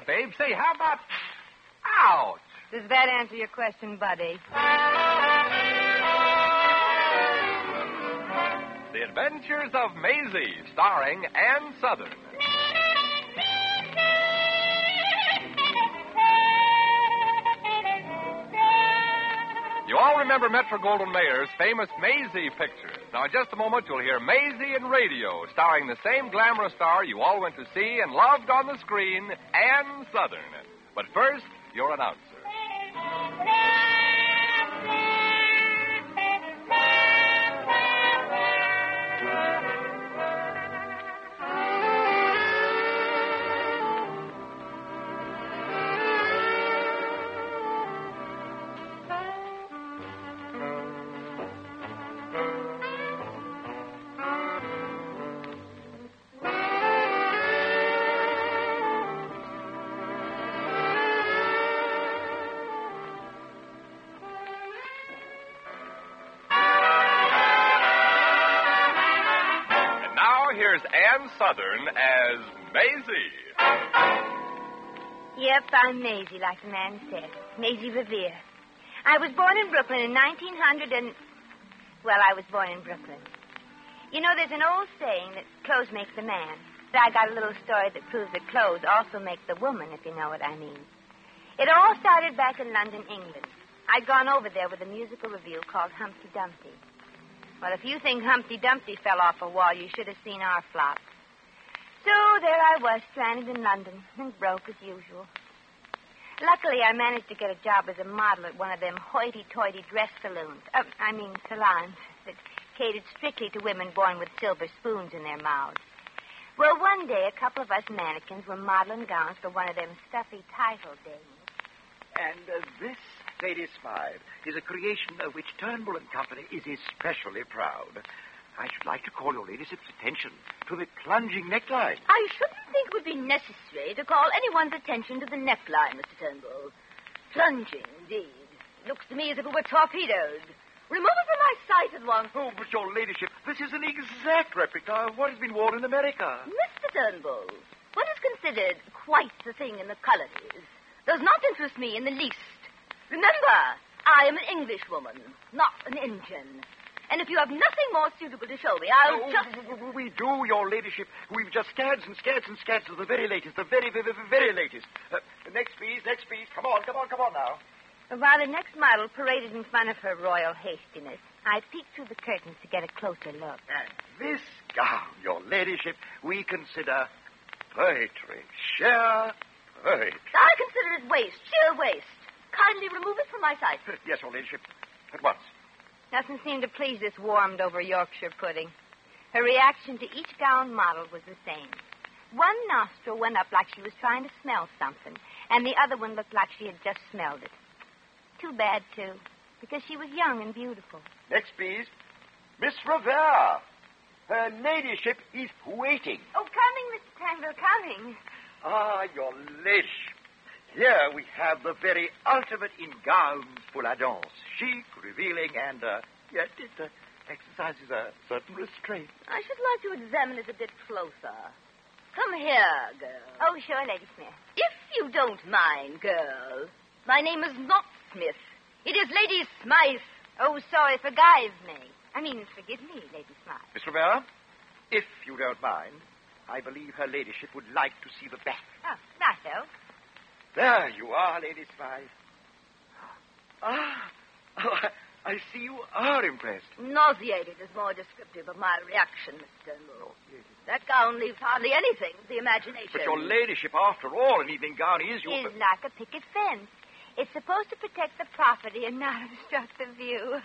babe. Say, how about... Ouch! Does that answer your question, buddy? The Adventures of Maisie, starring Ann Southern. You all remember Metro-Goldwyn-Mayer's famous Maisie pictures. Now, in just a moment, you'll hear Maisie in radio, starring the same glamorous star you all went to see and loved on the screen, Ann Southern. But first, your announcer. Here's Ann Southern as Maisie. Yep, I'm Maisie, like the man said. Maisie Revere. I was born in Brooklyn in 1900 and... Well, I was born in Brooklyn. You know, there's an old saying that clothes make the man. But I got a little story that proves that clothes also make the woman, if you know what I mean. It all started back in London, England. I'd gone over there with a musical revue called Humpty Dumpty. Well, if you think Humpty Dumpty fell off a wall, you should have seen our flop. So there I was, stranded in London, and broke as usual. Luckily, I managed to get a job as a model at one of them hoity-toity dress salons. Salons that catered strictly to women born with silver spoons in their mouths. Well, one day, a couple of us mannequins were modeling gowns for one of them stuffy title dames. And this, Lady Smythe, is a creation of which Turnbull and Company is especially proud. I should like to call your ladyship's attention to the plunging neckline. I shouldn't think it would be necessary to call anyone's attention to the neckline, Mr. Turnbull. Plunging, indeed. It looks to me as if it were torpedoed. Remove it from my sight at once. Oh, but your ladyship, this is an exact replica of what has been worn in America. Mr. Turnbull, what is considered quite the thing in the colonies does not interest me in the least. Remember, I am an Englishwoman, not an Indian. And if you have nothing more suitable to show me, I'll just... We do, your ladyship. We've just scads and scads and scads of the very latest, the very, very, very latest. Next, please. Come on now. While the next model paraded in front of her royal hastiness, I peeked through the curtains to get a closer look. And this gown, your ladyship, we consider poetry. Sheer poetry. I consider it waste, sheer waste. Kindly remove it from my sight. Yes, your ladyship. At once. Nothing seemed to please this warmed-over Yorkshire pudding. Her reaction to each gown model was the same. One nostril went up like she was trying to smell something, and the other one looked like she had just smelled it. Too bad, too, because she was young and beautiful. Next, please. Miss Revere. Her ladyship is waiting. Oh, coming, Mr. Tangle, coming. Ah, your ladyship. Here we have the very ultimate in gowns pour la danse. Chic, revealing, and yet it exercises a certain restraint. I should like to examine it a bit closer. Come here, girl. Oh, sure, Lady Smith. If you don't mind, girl. My name is not Smith. It is Lady Smythe. Oh, sorry, forgive me. Forgive me, Lady Smythe. Miss Revere, if you don't mind, I believe her ladyship would like to see the back. Oh, righto. There you are, Lady Smythe. I see you are impressed. Nauseated is more descriptive of my reaction, Mr. Turnbull. That gown leaves hardly anything to the imagination. But your ladyship, after all, an evening gown is your... Is like a picket fence. It's supposed to protect the property and not obstruct the view.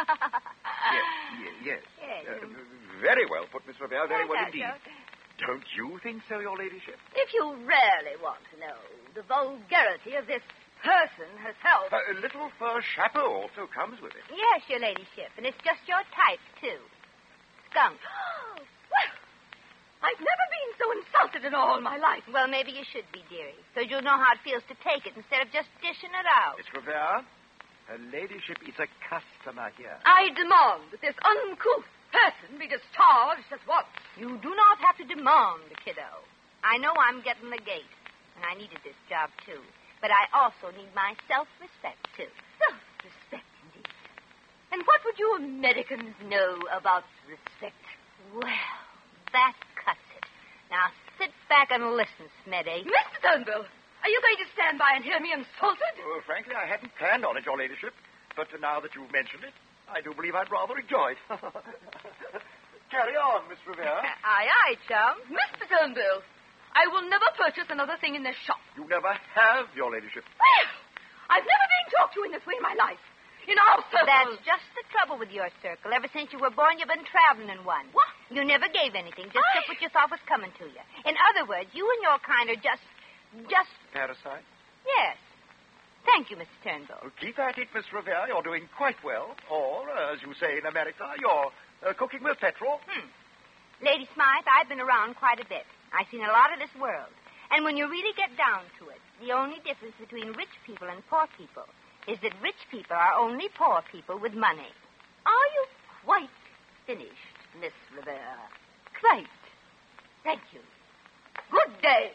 Yes. Yes. Very well put, Miss Revere. Very well Okay. indeed. Don't you think so, your ladyship? If you really want to know the vulgarity of this person herself... A little fur chapeau also comes with it. Yes, your ladyship, and it's just your type, too. Skunk. Well, I've never been so insulted in all my life. Well, maybe you should be, dearie, so you'll know how it feels to take it instead of just dishing it out. Miss Revere, her ladyship is a customer here. I demand that this uncouth person be discharged at once. You do not have to demand, kiddo. I know I'm getting the gate. and I needed this job, too. But I also need my self-respect, too. Self-respect, indeed. And what would you Americans know about respect? Well, that cuts it. Now, sit back and listen, Smeddy. Mr. Turnbull, are you going to stand by and hear me insulted? Frankly, I hadn't planned on it, Your Ladyship. But now that you've mentioned it, I do believe I'd rather enjoy it. Carry on, Miss Revere. Aye, chum. Mr. Turnbull, I will never purchase another thing in this shop. You never have, Your Ladyship. Well, I've never been talked to in this way in my life. In our circle. That's just the trouble with your circle. Ever since you were born, you've been traveling in one. What? You never gave anything, just took what you thought was coming to you. In other words, you and your kind are just... Parasite? Yes. Thank you, Mr. Turnbull. Well, keep at it, Miss Revere. You're doing quite well. Or, as you say in America, you're cooking with petrol. Lady Smythe, I've been around quite a bit. I've seen a lot of this world. And when you really get down to it, the only difference between rich people and poor people is that rich people are only poor people with money. Are you quite finished, Miss Revere? Quite. Thank you. Good day.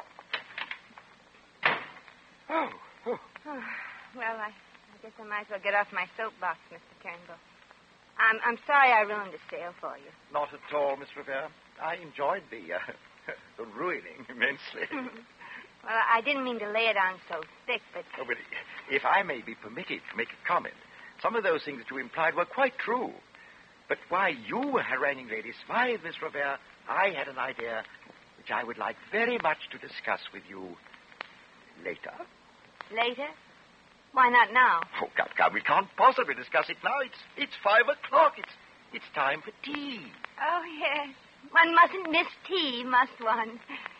Well, I guess I might as well get off my soapbox, Mr. Turnbull. I'm sorry I ruined the sale for you. Not at all, Miss Revere. I enjoyed the ruining immensely. Well, I didn't mean to lay it on so thick, but... Oh, but if I may be permitted to make a comment, some of those things that you implied were quite true. But while you were haranguing Lady Smythe, Miss Revere, I had an idea which I would like very much to discuss with you later. Later? Why not now? Oh, come. We can't possibly discuss it now. It's 5 o'clock. It's time for tea. Oh, yes. One mustn't miss tea, must one?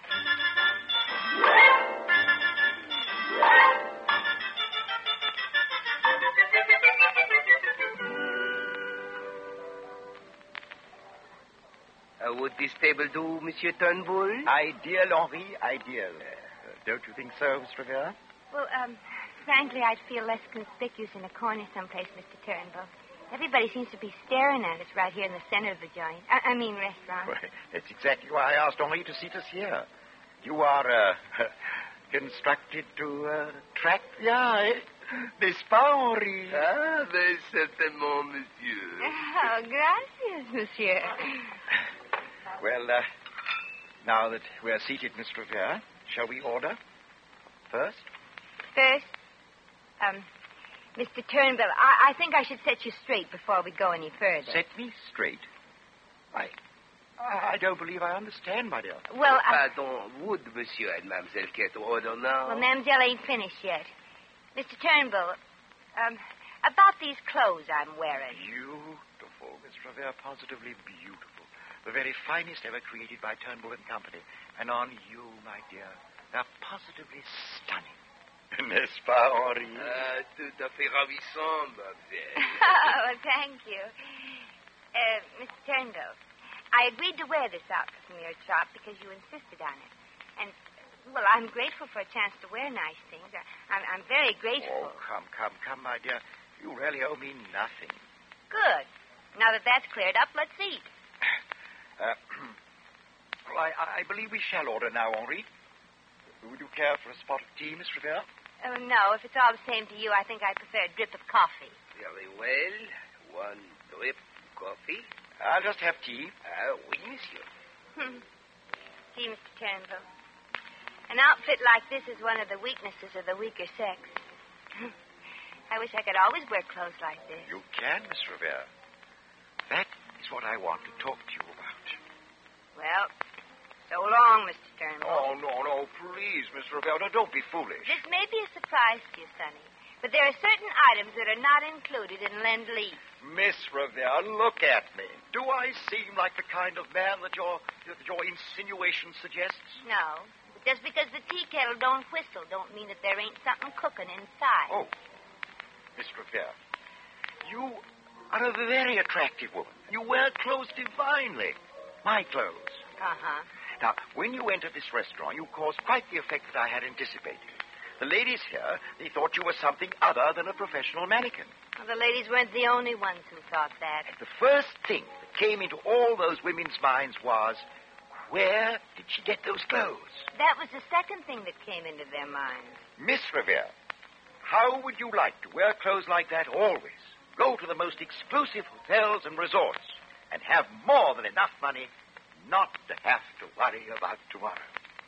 Would this table do, Monsieur Turnbull? Ideal, Henri, ideal. Don't you think so, Miss Revere? Well, frankly, I'd feel less conspicuous in a corner someplace, Mr. Turnbull. Everybody seems to be staring at us right here in the center of the joint. I mean restaurant. Well, that's exactly why I asked Henri to seat us here. You are, constructed to attract the eye. N'est-ce pas, Henri? Ah, very certainement, monsieur. Oh, gracias, monsieur. Well, now that we're seated, Miss Revere, shall we order? First, Mr. Turnbull, I think I should set you straight before we go any further. set me straight. I don't believe I understand, my dear. Well, Pardon, would monsieur and mademoiselle care to order now? Well, Mademoiselle ain't finished yet. Mr. Turnbull, about these clothes I'm wearing. Beautiful, Miss Revere, positively beautiful. The very finest ever created by Turnbull and Company. And on you, my dear, they're positively stunning. N'est-ce pas, Henri? Tout à fait ravissant, mademoiselle. Oh, thank you. Mr. Turnbull, I agreed to wear this outfit from your shop because you insisted on it. And, well, I'm grateful for a chance to wear nice things. I'm very grateful. Oh, come, my dear. You really owe me nothing. Good. Now that that's cleared up, let's eat. Well, I believe we shall order now, Henri. Would you care for a spot of tea, Miss Revere? Oh, no. If it's all the same to you, I think I prefer a drip of coffee. Very well. One drip coffee. I'll just have tea. Oui, monsieur. See, Mr. Turnbull, an outfit like this is one of the weaknesses of the weaker sex. I wish I could always wear clothes like this. You can, Miss Revere. That is what I want to talk to you about. Well, so long, Mr. Turnbull. Oh, no, please, Miss Revere, don't be foolish. This may be a surprise to you, Sonny, but there are certain items that are not included in Lend-Lease. Miss Revere, look at me. Do I seem like the kind of man that your insinuation suggests? No. But just because the tea kettle don't whistle don't mean that there ain't something cooking inside. Oh, Miss Revere, you are a very attractive woman. You wear clothes divinely. My clothes. Uh-huh. Now, when you entered this restaurant, you caused quite the effect that I had anticipated. The ladies here, they thought you were something other than a professional mannequin. Well, the ladies weren't the only ones who thought that. The first thing that came into all those women's minds was, where did she get those clothes? That was the second thing that came into their minds. Miss Revere, how would you like to wear clothes like that always? Go to the most exclusive hotels and resorts and have more than enough money not to have to worry about tomorrow.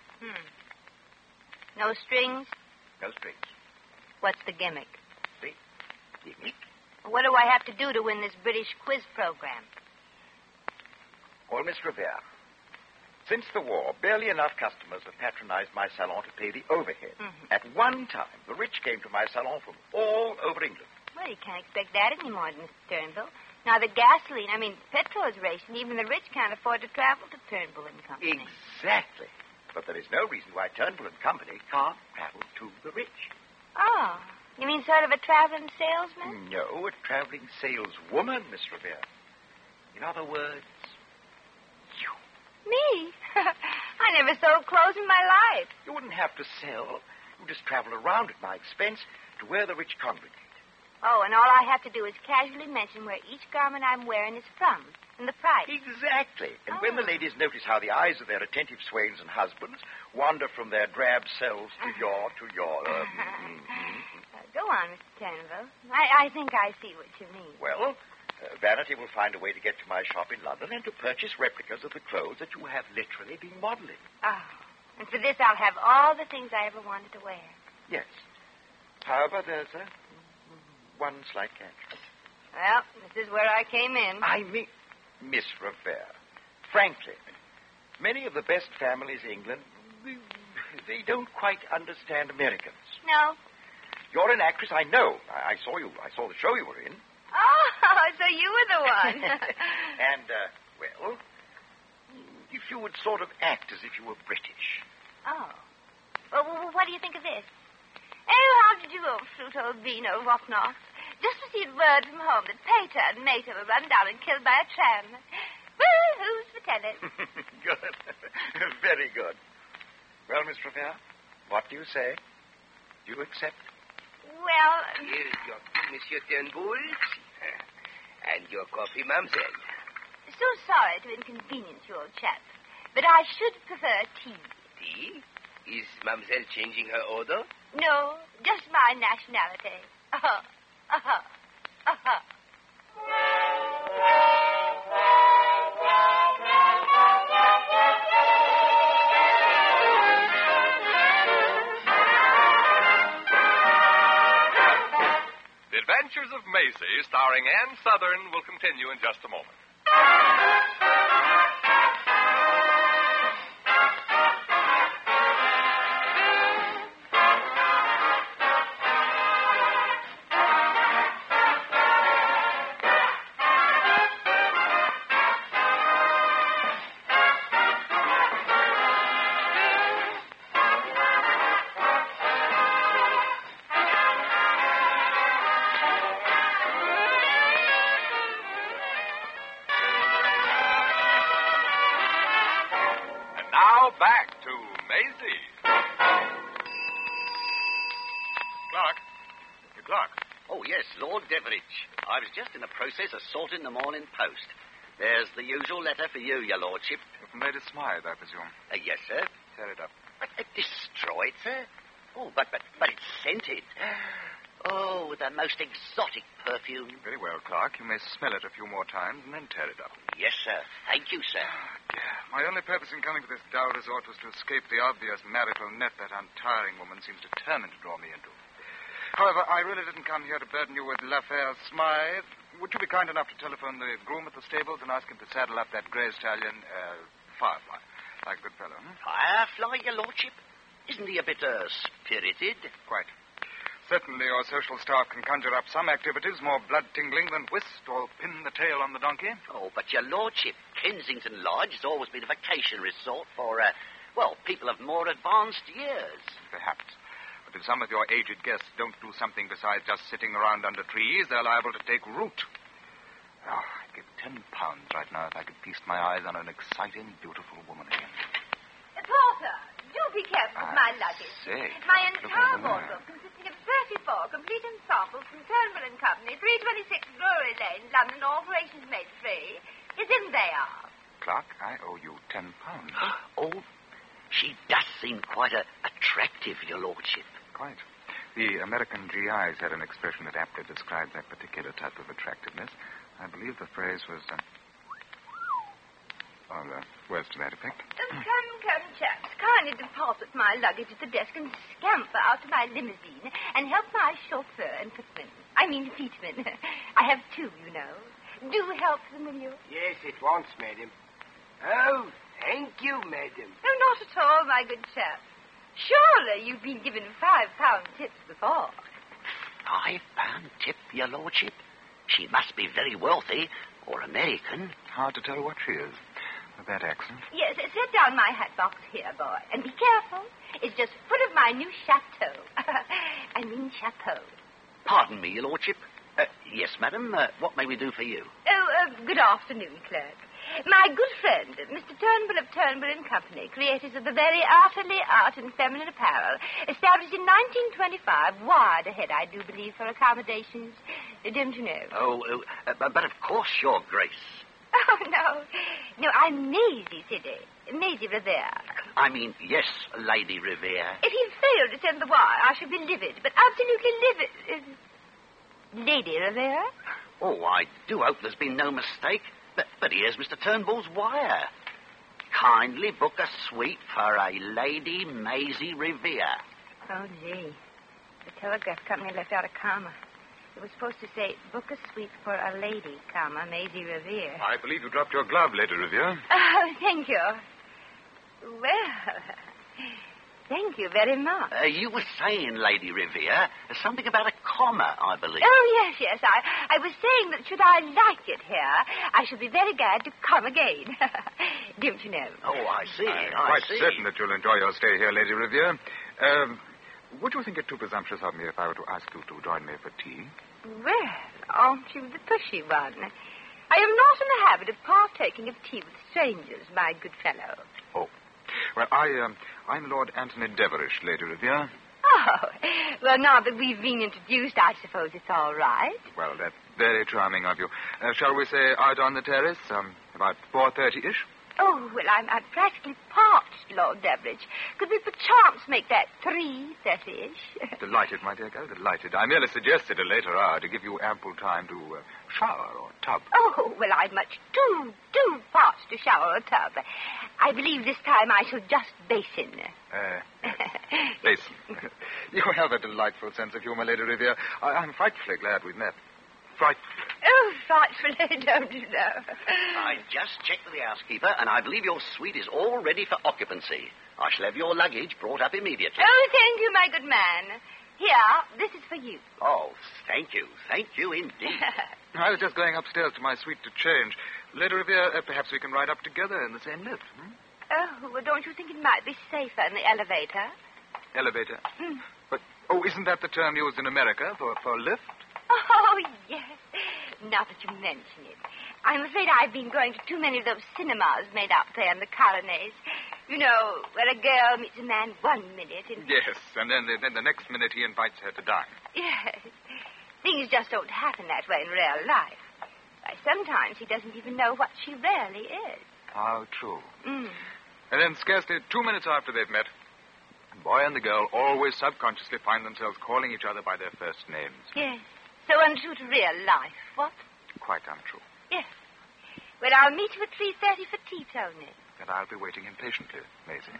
No strings? No strings. What's the gimmick? See? Gimmick? What do I have to do to win this British quiz program? Well, Miss Revere, since the war, barely enough customers have patronized my salon to pay the overhead. At one time, the rich came to my salon from all over England. Well, you can't expect that anymore, Mr. Turnbull. Now, the petrol is racing. Even the rich can't afford to travel to Turnbull and Company. Exactly. But there is no reason why Turnbull and Company can't travel to the rich. Oh, you mean sort of a traveling salesman? No, a traveling saleswoman, Miss Revere. In other words, you. Me? I never sold clothes in my life. You wouldn't have to sell. You just travel around at my expense to where the rich congregate. Oh, and all I have to do is casually mention where each garment I'm wearing is from and the price. Exactly. And when the ladies notice how the eyes of their attentive swains and husbands wander from their drab selves to your... Go on, Mr. Turnbull. I think I see what you mean. Well, Vanity will find a way to get to my shop in London and to purchase replicas of the clothes that you have literally been modeling. Oh, and for this I'll have all the things I ever wanted to wear. Yes. However, there's one slight catch. Well, this is where I came in. I mean, Miss Revere, frankly, many of the best families in England, they don't quite understand Americans. No. You're an actress, I know. I saw you. I saw the show you were in. Oh, so you were the one. And, well, if you would sort of act as if you were British. Oh. Well, what do you think of this? Oh, how did you go, Fruto, Vino, what not? Just received word from home that Pater and Mater were run down and killed by a tram. Well, who's for tennis? Good. Very good. Well, Miss Revere, what do you say? Do you accept? Well... Here's your tea, Monsieur Turnbull. And your coffee, mademoiselle. So sorry to inconvenience you, old chap, but I should prefer tea. Tea? Is mademoiselle changing her order? No, just my nationality. The Adventures of Maisie, starring Ann Southern, will continue in just a moment. Back to Maisie. Clark. Oh, yes, Lord Deverich. I was just in the process of sorting them all in post. There's the usual letter for you, your lordship. You've made it smile, I presume. Yes, sir. Tear it up. But destroyed, sir? Oh, but it's scented. Oh, with a most exotic perfume. Very well, Clark. You may smell it a few more times and then tear it up. Yes, sir. Thank you, sir. My only purpose in coming to this dull resort was to escape the obvious marital net that untiring woman seems determined to draw me into. However, I really didn't come here to burden you with l'affaire Smythe. Would you be kind enough to telephone the groom at the stables and ask him to saddle up that grey stallion, Firefly? Like a good fellow, Firefly, your lordship? Isn't he a bit, spirited? Quite. Certainly your social staff can conjure up some activities more blood-tingling than whist or pin the tail on the donkey. Oh, but your lordship, Kensington Lodge has always been a vacation resort for, people of more advanced years. Perhaps. But if some of your aged guests don't do something besides just sitting around under trees, they're liable to take root. Oh, I'd give £10 right now if I could feast my eyes on an exciting, beautiful woman again. Porter, do be careful with my luggage. My entire Look over there. wardrobe consisting of 34 complete ensembles from Turnbull and Company, 326 Drury Lane, London, all operations made free, is in there. Clark, I I owe you £10. Oh, she does seem quite attractive, your lordship. Quite. The American GIs had an expression that aptly described that particular type of attractiveness. I believe the phrase was, words to that effect. Come, chaps. Kindly deposit my luggage at the desk and scamper out to my limousine and help my chauffeur and footman. I mean, feetman. I have two, you know. Do help them, will you? Yes, at once, madam. Oh, thank you, madam. No, not at all, my good chap. Surely you've been given £5 tips before. £5 tip, your lordship? She must be very wealthy or American. Hard to tell what she is. With that accent. Yes, set down my hat box here, boy. And be careful. It's just full of my new chateau. I mean chapeau. Pardon me, your lordship. Yes, madam. What may we do for you? Good afternoon, clerk. My good friend, Mr. Turnbull of Turnbull and Company, creators of the very artily art and feminine apparel, established in 1925, wired ahead, I do believe, for accommodations. Don't you know? But of course, your grace. Oh, no. No, I'm Maisie Sidney. Maisie Revere. I mean, yes, Lady Revere. If you fail to send the wire, I shall be livid, but absolutely livid. Lady Revere? Oh, I do hope there's been no mistake. But here's Mr. Turnbull's wire. Kindly book a suite for a Lady Maisie Revere. Oh, gee. The telegraph company left out a comma. It was supposed to say, book a suite for a lady, comma, Maisie Revere. I believe you dropped your glove, Lady Revere. Oh, thank you. Well, thank you very much. You were saying, Lady Revere, something about a comma, I believe. Oh, yes. I was saying that should I like it here, I should be very glad to come again. Don't you know? Oh, I see. I'm quite certain that you'll enjoy your stay here, Lady Revere. Would you think it too presumptuous of me if I were to ask you to join me for tea? Well, aren't you the pushy one? I am not in the habit of partaking of tea with strangers, my good fellow. Oh. Well, I'm Lord Anthony Deverish, Lady Revere. Oh, well, now that we've been introduced, I suppose it's all right. Well, that's very charming of you. Shall we say out on the terrace, about 4:30-ish? Oh, well, I'm practically parched, Lord Deverich. Could we perchance make that 3:30-ish? Delighted, my dear girl, delighted. I merely suggested a later hour to give you ample time to shower or tub. Oh, well, I'm much too parched to shower or tub. I believe this time I shall just basin. Basin. You have a delightful sense of humor, Lady Revere. I'm frightfully glad we've met. Frightfully. Oh, frightfully, don't you know? I just checked with the housekeeper, and I believe your suite is all ready for occupancy. I shall have your luggage brought up immediately. Oh, thank you, my good man. Here, this is for you. Oh, thank you. Thank you indeed. I was just going upstairs to my suite to change. Lady Revere, perhaps we can ride up together in the same lift. Oh, well, don't you think it might be safer in the elevator? Elevator? But, isn't that the term used in America for lift? Oh, yes. Now that you mention it. I'm afraid I've been going to too many of those cinemas made up there in the colonies. You know, where a girl meets a man 1 minute and... Yes, and then the next minute he invites her to dine. Yes. Things just don't happen that way in real life. Why, sometimes he doesn't even know what she really is. How true. And then scarcely 2 minutes after they've met, the boy and the girl always subconsciously find themselves calling each other by their first names. Yes. So untrue to real life, what? Quite untrue. Yes. Well, I'll meet you at 3:30 for tea, Tony. And I'll be waiting impatiently, Maisie.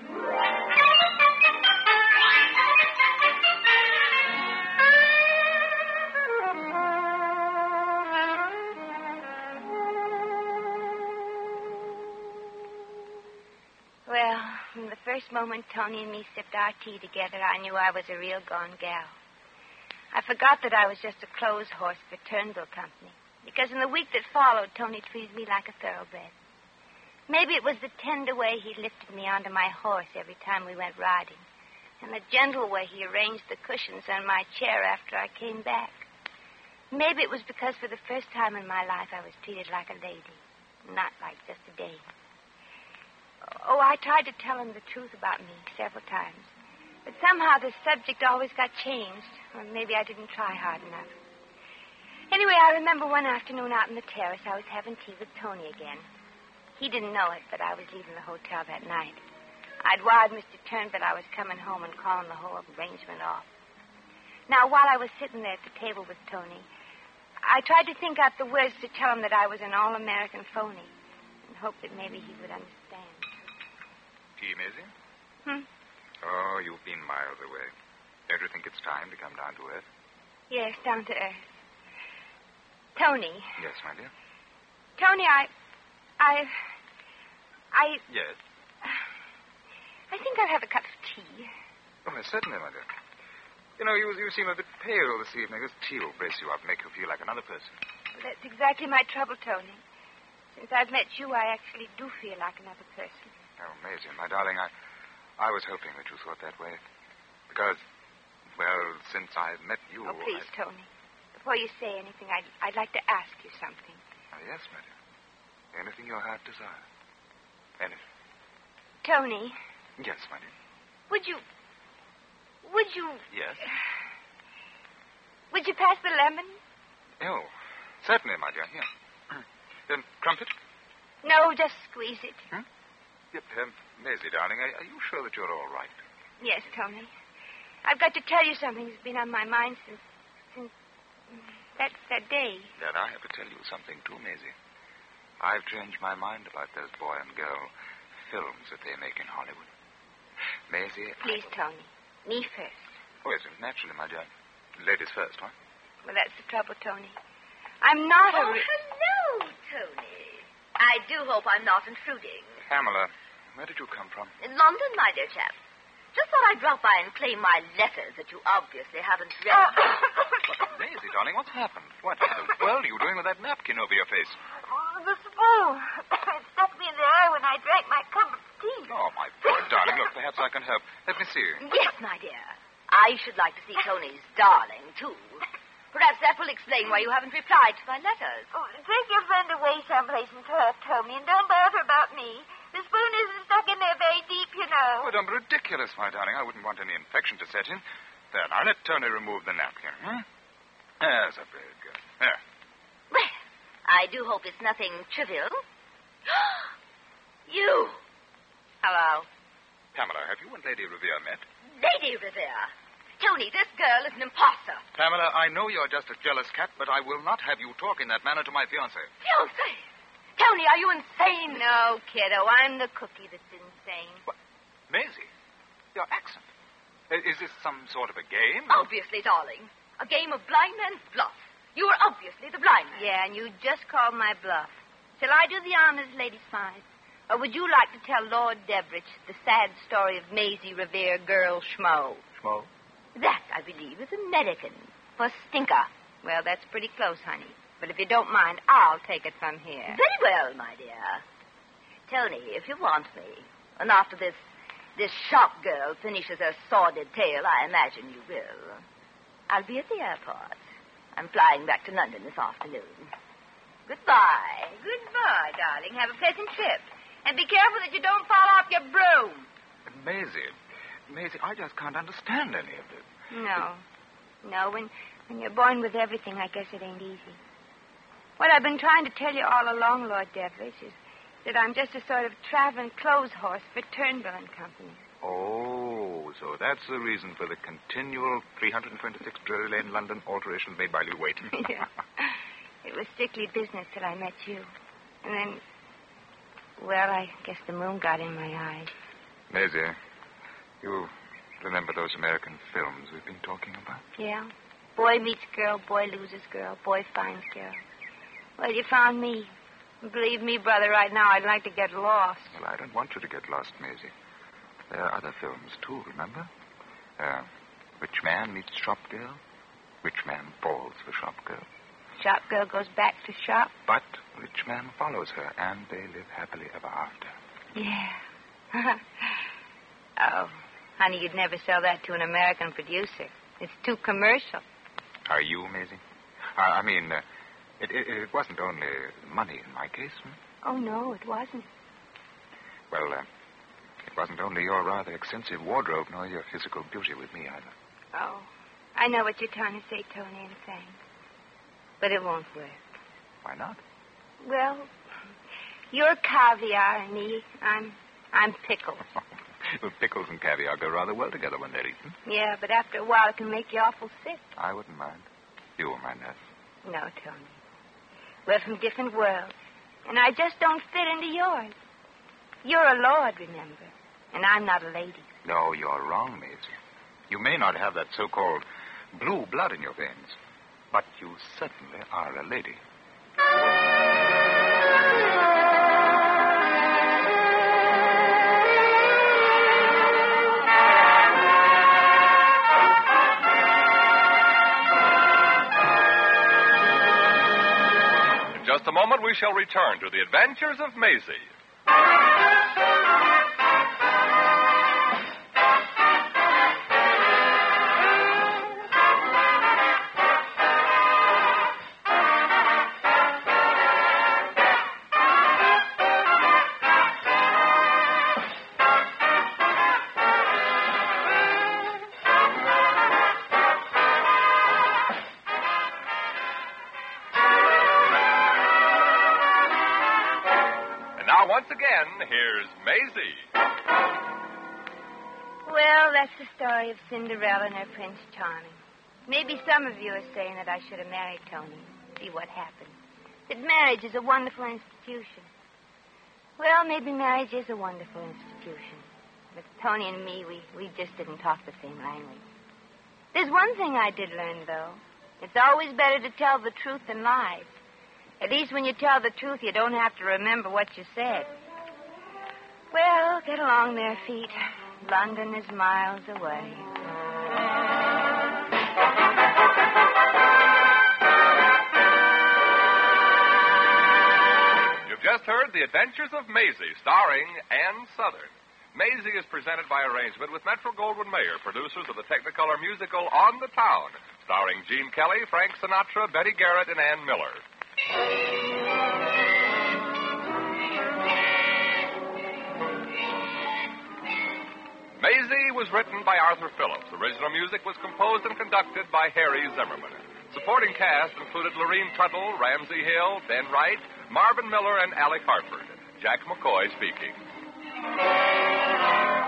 Well, from the first moment Tony and me sipped our tea together, I knew I was a real gone gal. I forgot that I was just a clothes horse for Turnbull Company, because in the week that followed, Tony treated me like a thoroughbred. Maybe it was the tender way he lifted me onto my horse every time we went riding, and the gentle way he arranged the cushions on my chair after I came back. Maybe it was because for the first time in my life I was treated like a lady, not like just a dame. Oh, I tried to tell him the truth about me several times. But somehow the subject always got changed. Or maybe I didn't try hard enough. Anyway, I remember one afternoon out on the terrace, I was having tea with Tony again. He didn't know it, but I was leaving the hotel that night. I'd wired Mr. Turnbull I was coming home and calling the whole arrangement off. Now, while I was sitting there at the table with Tony, I tried to think out the words to tell him that I was an all-American phony and hoped that maybe he would understand. Tea, Maisie? Oh, you've been miles away. Don't you think it's time to come down to earth? Yes, down to earth. Tony. Yes, my dear. Tony, Yes. I think I'll have a cup of tea. Oh, yes, certainly, my dear. You know, you seem a bit pale this evening. This tea will brace you up, make you feel like another person. Well, that's exactly my trouble, Tony. Since I've met you, I actually do feel like another person. Oh, Maisie, my darling, I was hoping that you thought that way. Because, well, since I've met you... Oh, please, Tony. Before you say anything, I'd like to ask you something. Oh, yes, my dear. Anything your heart desires. Anything. Tony. Yes, my dear. Would you... Yes? Would you pass the lemon? Oh, certainly, my dear. Here. Then, crumpet? No, just squeeze it. Yep, Maisie, darling, are you sure that you're all right? Yes, Tony. I've got to tell you something that's been on my mind since that day. Then I have to tell you something, too, Maisie. I've changed my mind about those boy and girl films that they make in Hollywood. Maisie... Please, Tony. Me first. Oh, yes, naturally, my dear. Ladies first, huh? Well, that's the trouble, Tony. I'm not hello, Tony. I do hope I'm not intruding. Pamela, where did you come from? In London, my dear chap. Just thought I'd drop by and claim my letters that you obviously haven't read. Maisie, darling, what's happened? What in the world are you doing with that napkin over your face? The spoon. It stuck me in the eye when I drank my cup of tea. Oh, my poor darling. Look, perhaps I can help. Let me see. Yes, my dear. I should like to see Tony's darling, too. Perhaps that will explain why you haven't replied to my letters. Oh, take your friend away someplace and her, Tony, and don't bother about me. The spoon isn't stuck in there very deep, you know. Oh, don't be ridiculous, my darling. I wouldn't want any infection to set in. There, now let Tony remove the napkin. There's a very good. There. Well, I do hope it's nothing trivial. You. Hello. Pamela, have you and Lady Revere met? Lady Revere. Tony, this girl is an imposter. Pamela, I know you're just a jealous cat, but I will not have you talk in that manner to my fiancé. Fiancé? Tony, are you insane? No, kiddo. I'm the cookie that's insane. What? Maisie, your accent. Is this some sort of a game? Obviously, darling. A game of blind man's bluff. You are obviously the blind man. Yeah, and you just called my bluff. Shall I do the honors, Lady Smythe? Or would you like to tell Lord Deverich the sad story of Maisie Revere, girl schmo? Schmo? That, I believe, is American for stinker. Well, that's pretty close, honey. But if you don't mind, I'll take it from here. Very well, my dear. Tony, if you want me, and after this shop girl finishes her sordid tale, I imagine you will, I'll be at the airport. I'm flying back to London this afternoon. Goodbye. Goodbye, darling. Have a pleasant trip. And be careful that you don't fall off your broom. Maisie, I just can't understand any of this. No, when you're born with everything, I guess it ain't easy. What I've been trying to tell you all along, Lord Deverich, is that I'm just a sort of traveling clothes horse for Turnbull and Company. Oh, so that's the reason for the continual 326 Drury Lane, London alterations made by Lou Waite. Yeah. It was strictly business till I met you. And then, well, I guess the moon got in my eyes. Maisie, you remember those American films we've been talking about? Yeah. Boy meets girl, boy loses girl, boy finds girl. Well, you found me. Believe me, brother, right now I'd like to get lost. Well, I don't want you to get lost, Maisie. There are other films, too, remember? Rich Man Meets Shop Girl. Rich Man Falls for Shop Girl. Shop girl goes back to shop. But Rich Man follows her, and they live happily ever after. Yeah. Oh, honey, you'd never sell that to an American producer. It's too commercial. Are you, Maisie? I mean, it wasn't only money in my case. Oh, no, it wasn't. Well, it wasn't only your rather extensive wardrobe nor your physical beauty with me either. Oh, I know what you're trying to say, Tony, in fact. But it won't work. Why not? Well, You're caviar, and me, I'm pickles. Well, pickles and caviar go rather well together when they're eaten. Yeah, but after a while it can make you awful sick. I wouldn't mind. You won't mind that. No, Tony. We're from different worlds, and I just don't fit into yours. You're a lord, remember, and I'm not a lady. No, you're wrong, Maisie. You may not have that so-called blue blood in your veins, but you certainly are a lady. In just a moment, we shall return to the adventures of Maisie. Once again, here's Maisie. Well, that's the story of Cinderella and her Prince Charming. Maybe some of you are saying that I should have married Tony. See what happened. That marriage is a wonderful institution. Well, maybe marriage is a wonderful institution. But Tony and me, we just didn't talk the same language. There's one thing I did learn, though. It's always better to tell the truth than lies. At least when you tell the truth, you don't have to remember what you said. Well, get along there, feet. London is miles away. You've just heard The Adventures of Maisie, starring Ann Southern. Maisie is presented by arrangement with Metro-Goldwyn-Mayer, producers of the Technicolor musical On the Town, starring Gene Kelly, Frank Sinatra, Betty Garrett, and Ann Miller. Maisie was written by Arthur Phillips. Original music was composed and conducted by Harry Zimmerman. Supporting cast included Lorene Tuttle, Ramsey Hill, Ben Wright, Marvin Miller, and Alec Hartford. Jack McCoy speaking.